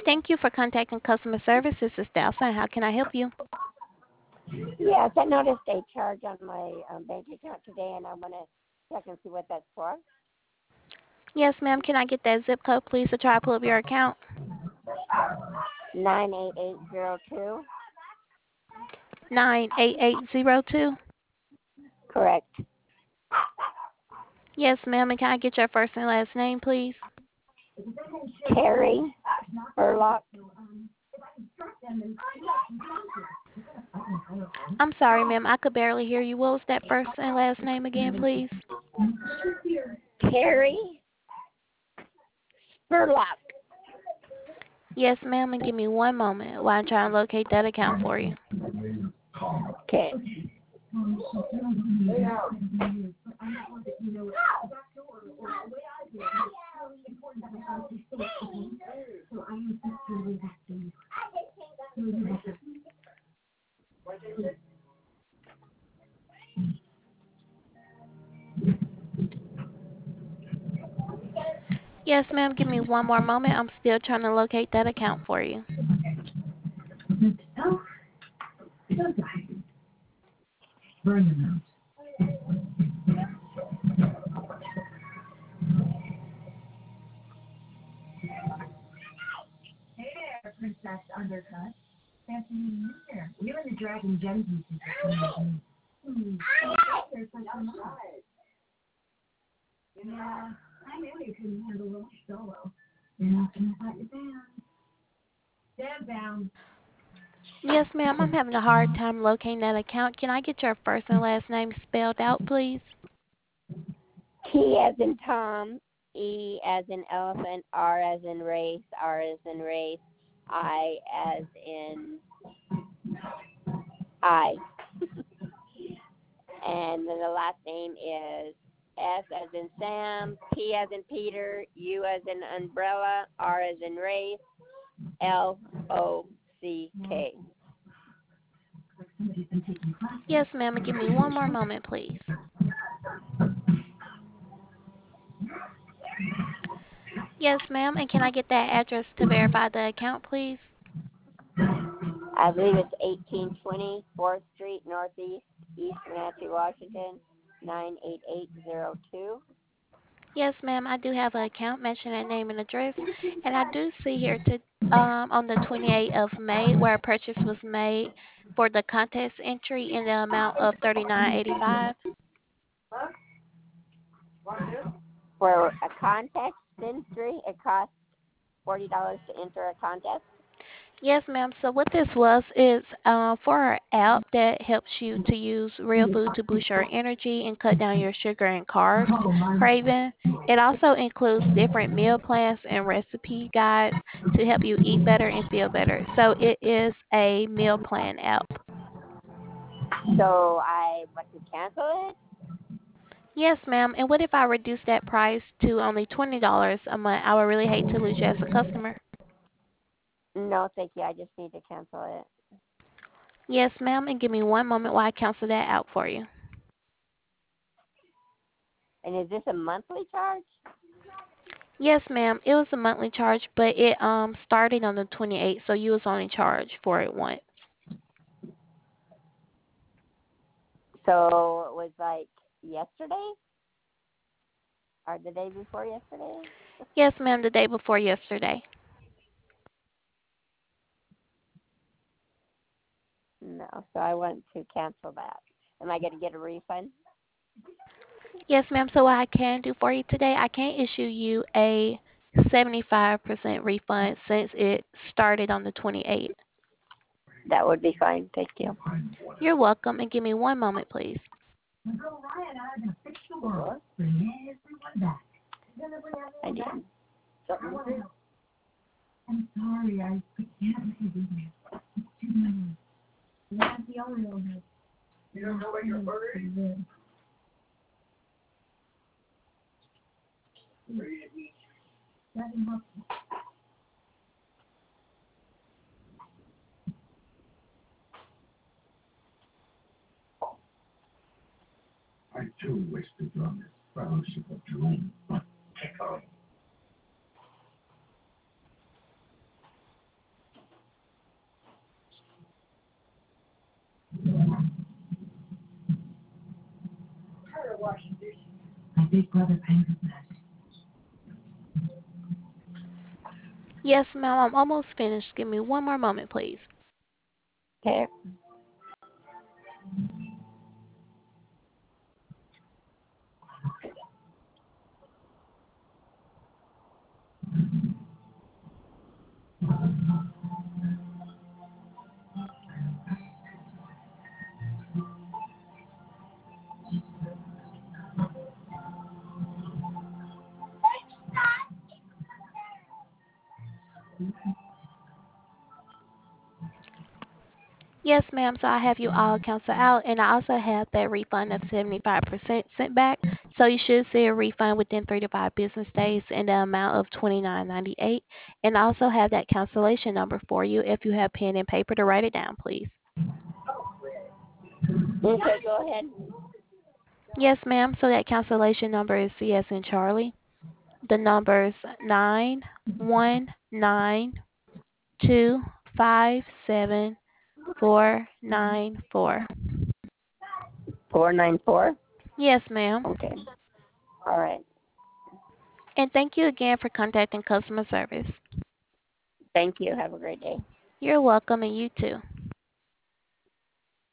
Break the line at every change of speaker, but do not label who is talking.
Thank you for contacting customer service. This is Delphin. How can I help you?
Yes, I noticed a charge on my bank account today, and I want to check and see what that's for.
Yes, ma'am. Can I get that zip code, please, to try to pull up your account?
98802.
98802.
Correct.
Yes, ma'am. And can I get your first and last name, please?
Terry Burlock.
I'm sorry, ma'am. I could barely hear you. What was that first and last name again, please?
Terry Burlock.
Yes, ma'am. And give me one moment while I'm trying to locate that account for you.
Okay.
Yes, ma'am. Give me one more moment. I'm still trying to locate that account for you.
Hey there, Princess Undercut. Fancy meeting you there. You and the Dragon Gem pieces are there's like a lot. Yeah, I knew you couldn't handle the solo. You're not gonna fight your band. Stand down.
Yes, ma'am. I'm having a hard time locating that account. Can I get your first and last name spelled out, please?
T as in Tom, E as in elephant, R as in race, R as in race, I as in I. And then the last name is S as in Sam, P as in Peter, U as in umbrella, R as in race, Lock.
Yes, ma'am. And give me one more moment, please. Yes, ma'am. And can I get that address to verify the account, please?
I believe it's 1820 4th Street Northeast, East Wenatchee, Washington, 98802.
Yes, ma'am. I do have an account mentioning that name and address, and I do see here to on the 28th of May where a purchase was made for the contest entry in the amount of $39.85.
For a contest entry, it costs $40 to enter a contest.
Yes, ma'am. So what this was is for our app that helps you to use real food to boost your energy and cut down your sugar and carbs craving. It also includes different meal plans and recipe guides to help you eat better and feel better. So it is a meal plan app.
So I want to cancel it?
Yes, ma'am. And what if I reduce that price to only $20 a month? I would really hate to lose you as a customer.
No, thank you. I just need to cancel it.
Yes, ma'am. And give me one moment while I cancel that out for you.
And is this a monthly charge?
Yes, ma'am. It was a monthly charge, but it started on the 28th, so you was only charged for it once.
So it was like yesterday? Or the day before yesterday?
Yes, ma'am. The day before yesterday.
No, so I want to cancel that. Am I going to get a refund?
Yes, ma'am. So what I can do for you today, I can issue you a 75% refund since it started on the 28th.
That would be fine. Thank you.
You're welcome, and give me one moment, please.
Go Ryan, I'm gonna fix the world. Bring everyone back.
I did.
I'm sorry, I can't let you do that. It's too many. You're not the only one. You don't know what you're ordering?
I too wish to join this fellowship of dreams, but
My big brother Penguin.
Yes, ma'am, I'm almost finished. Give me one more moment, please.
Okay.
Yes, ma'am. So I have you all cancel out, and I also have that refund of 75% sent back. So you should see a refund within 3 to 5 business days in the amount of $29.98. And I also have that cancellation number for you if you have pen and paper to write it down, please.
Okay, go ahead.
Yes, ma'am. So that cancellation number is CS in Charlie. The number's 919257494.
494.
Yes, ma'am.
Okay. All right.
And thank you again for contacting customer service.
Thank you. Have a great day.
You're welcome, and you too.